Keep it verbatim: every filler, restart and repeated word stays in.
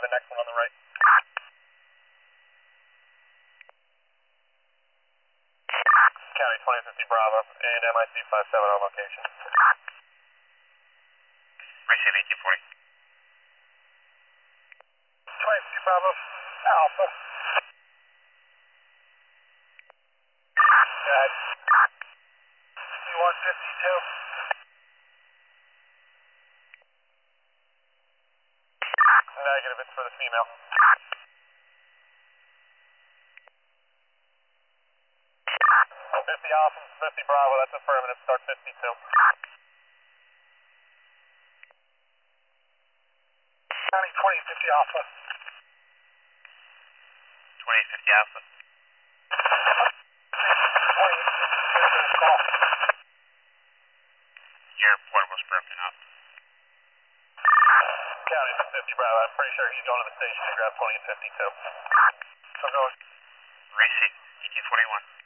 the next one on the right. County twenty fifty Bravo and M I C five seven on location. Receive eighteen forty. twenty fifty Bravo, Alpha. Got C one fifty-two. Negative, it's for the female. fifty Alpha, fifty Bravo, that's affirmative, start fifty-two. County twenty fifty Alpha. twenty fifty Alpha. Your portable's broken up. County fifty Bravo, I'm pretty sure he's going to the station to grab twenty and fifty-two. So go. Receive eighteen forty-one.